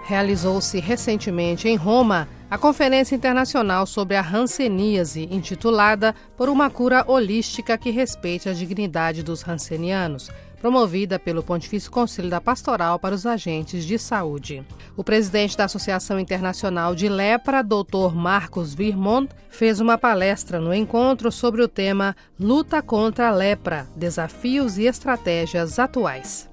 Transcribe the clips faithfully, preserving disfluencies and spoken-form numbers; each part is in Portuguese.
Realizou-se recentemente em Roma a Conferência Internacional sobre a Hanseníase, intitulada Por uma Cura Holística que Respeite a Dignidade dos Hansenianos, promovida pelo Pontifício Conselho da Pastoral para os Agentes de Saúde. O presidente da Associação Internacional de Lepra, doutor Marcos Virmont, fez uma palestra no encontro sobre o tema Luta contra a Lepra, Desafios e Estratégias Atuais.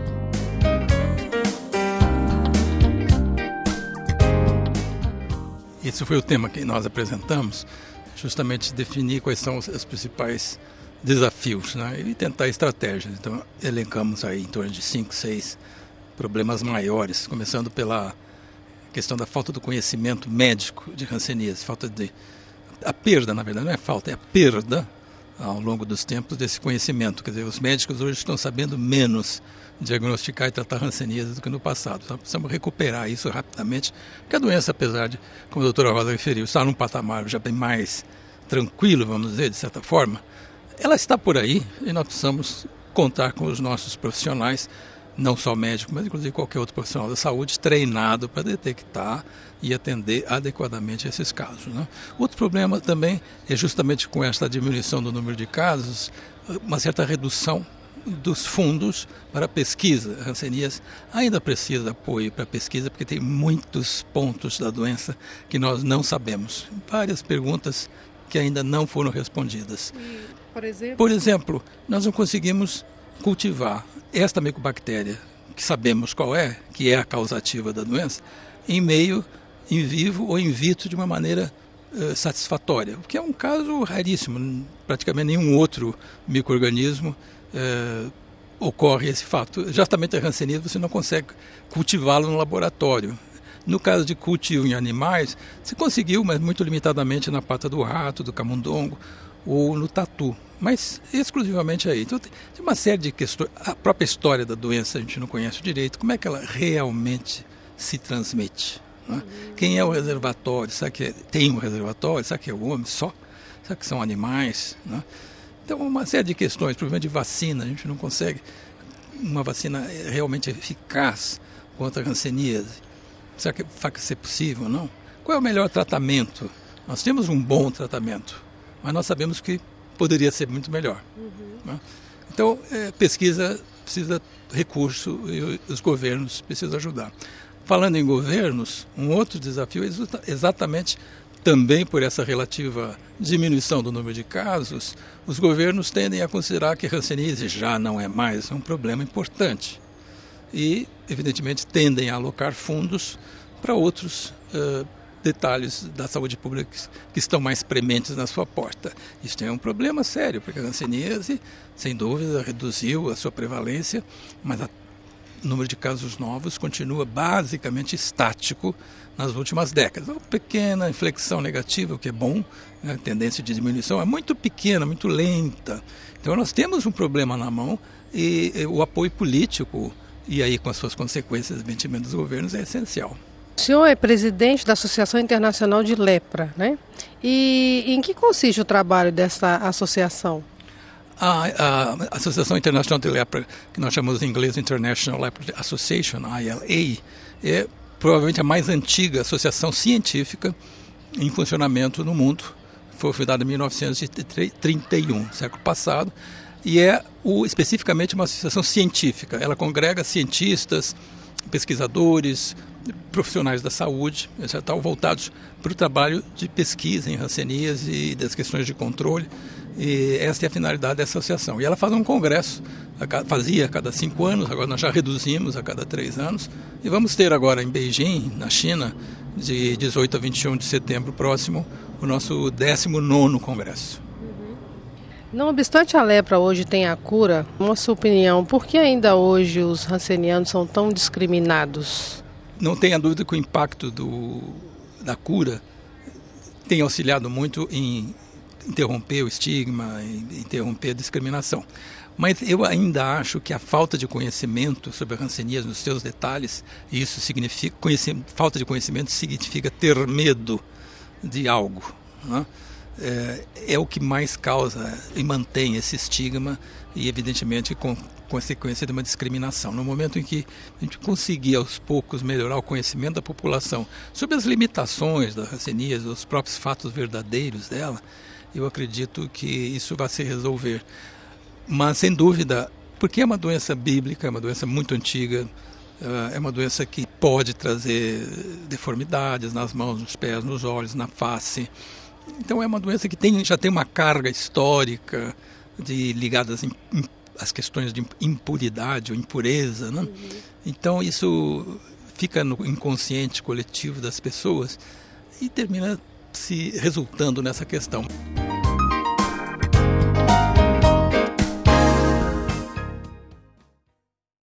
Esse foi o tema que nós apresentamos, justamente definir quais são os principais desafios, né? E tentar estratégias. Então, elencamos aí em torno de cinco, seis problemas maiores, começando pela questão da falta do conhecimento médico de hanseníase, falta de... a perda, na verdade, não é falta, é a perda ao longo dos tempos desse conhecimento. Quer dizer, os médicos hoje estão sabendo menos diagnosticar e tratar hanseníase do que no passado. Então, precisamos recuperar isso rapidamente, porque a doença, apesar de, como a doutora Rosa referiu, estar num patamar já bem mais tranquilo, vamos dizer, de certa forma, ela está por aí e nós precisamos contar com os nossos profissionais, não só médicos, mas inclusive qualquer outro profissional da saúde, treinado para detectar e atender adequadamente a esses casos, né? Outro problema também é justamente com esta diminuição do número de casos, uma certa redução dos fundos para pesquisa. A hanseníase ainda precisa de apoio para pesquisa, porque tem muitos pontos da doença que nós não sabemos. Várias perguntas que ainda não foram respondidas. E, por exemplo? Por exemplo, nós não conseguimos cultivar esta micobactéria, que sabemos qual é, que é a causativa da doença, em meio in vivo ou in vitro de uma maneira uh, satisfatória, o que é um caso raríssimo. Praticamente nenhum outro micro-organismo uh, ocorre esse fato. Justamente a hanseníase você não consegue cultivá-lo no laboratório. No caso de cultivo em animais, se conseguiu, mas muito limitadamente na pata do rato, do camundongo ou no tatu, mas exclusivamente aí. Então tem uma série de questões. A própria história da doença a gente não conhece direito. Como é que ela realmente se transmite, né? Uhum. Quem é o reservatório? Será que tem um reservatório? Será que é o homem só? Será que são animais, né? Então uma série de questões, problema de vacina, a gente não consegue uma vacina realmente eficaz contra a hanseníase. Será que vai ser possível ou não? Qual é o melhor tratamento? Nós temos um bom tratamento, mas nós sabemos que poderia ser muito melhor. Uhum. Né? Então, é, pesquisa precisa de recurso e os governos precisam ajudar. Falando em governos, um outro desafio é exatamente também por essa relativa diminuição do número de casos, os governos tendem a considerar que a hanseníase já não é mais um problema importante. E, evidentemente, tendem a alocar fundos para outros uh, detalhes da saúde pública que estão mais prementes na sua porta. Isso é um problema sério, porque a hanseníase, sem dúvida, reduziu a sua prevalência, mas a, o número de casos novos continua basicamente estático nas últimas décadas. Uma pequena inflexão negativa, o que é bom, né? A tendência de diminuição é muito pequena, muito lenta. Então, nós temos um problema na mão e, e o apoio político, e aí com as suas consequências, evidentemente, dos governos, é essencial. O senhor é presidente da Associação Internacional de Lepra, né? E em que consiste o trabalho dessa associação? A, a Associação Internacional de Lepra, que nós chamamos em inglês International Leprosy Association, I L A, é provavelmente a mais antiga associação científica em funcionamento no mundo. Foi fundada em mil novecentos e trinta e um, século passado. E é o, especificamente uma associação científica. Ela congrega cientistas, pesquisadores, profissionais da saúde, etcétera, voltados para o trabalho de pesquisa em hanseníase e das questões de controle. E essa é a finalidade dessa associação. E ela faz um congresso, fazia a cada cinco anos, agora nós já reduzimos a cada três anos. E vamos ter agora em Beijing, na China, de dezoito a vinte e um de setembro próximo, o nosso décimo nono congresso. Não obstante a lepra hoje tem a cura, na sua opinião, por que ainda hoje os hansenianos são tão discriminados? Não tenha dúvida que o impacto do, da cura tem auxiliado muito em interromper o estigma, em interromper a discriminação. Mas eu ainda acho que a falta de conhecimento sobre a hanseníase nos seus detalhes, e isso significa, falta de conhecimento significa ter medo de algo, né? é, é o que mais causa e mantém esse estigma e, evidentemente, com consequência de uma discriminação. No momento em que a gente conseguir, aos poucos, melhorar o conhecimento da população sobre as limitações da hanseníase, os próprios fatos verdadeiros dela, eu acredito que isso vai se resolver. Mas, sem dúvida, porque é uma doença bíblica, é uma doença muito antiga, é uma doença que pode trazer deformidades nas mãos, nos pés, nos olhos, na face. Então é uma doença que tem, já tem uma carga histórica de, ligadas em, em, às questões de impuridade ou impureza, né? Uhum. Então isso fica no inconsciente coletivo das pessoas e termina se resultando nessa questão.